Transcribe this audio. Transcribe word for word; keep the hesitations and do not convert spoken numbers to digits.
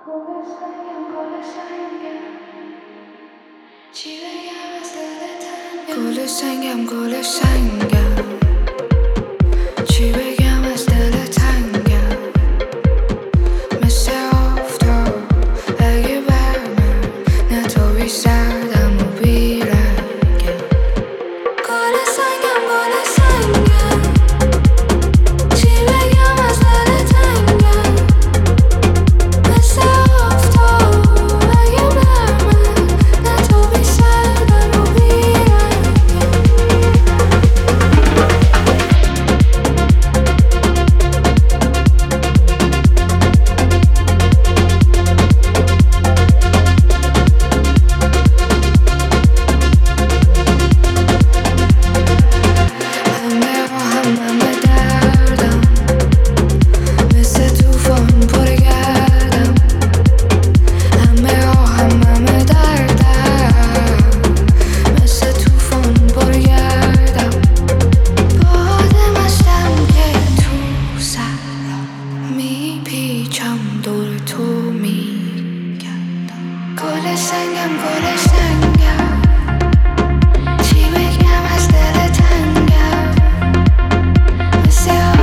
گل سنگم گل سنگم چی بگم از دل تنگم گل سنگم گل سنگم چی بگم از دل تنگم مثل آفتاب اگه بر من نتابی سردم و بیرنگم گل سنگم گل سنگم چی بگم از دل تنگم مثل آفتاب اگه بر من نتابی سردم و بیرنگم همه با هم همه دردم مثل توفان پر گردم همه آهم همه دردم مثل توفان پر گردم باد مستم که تو صحرا میپیچم دور تو میگردم گل سنگم گل سنگم چی بگم از دل تنگم مثل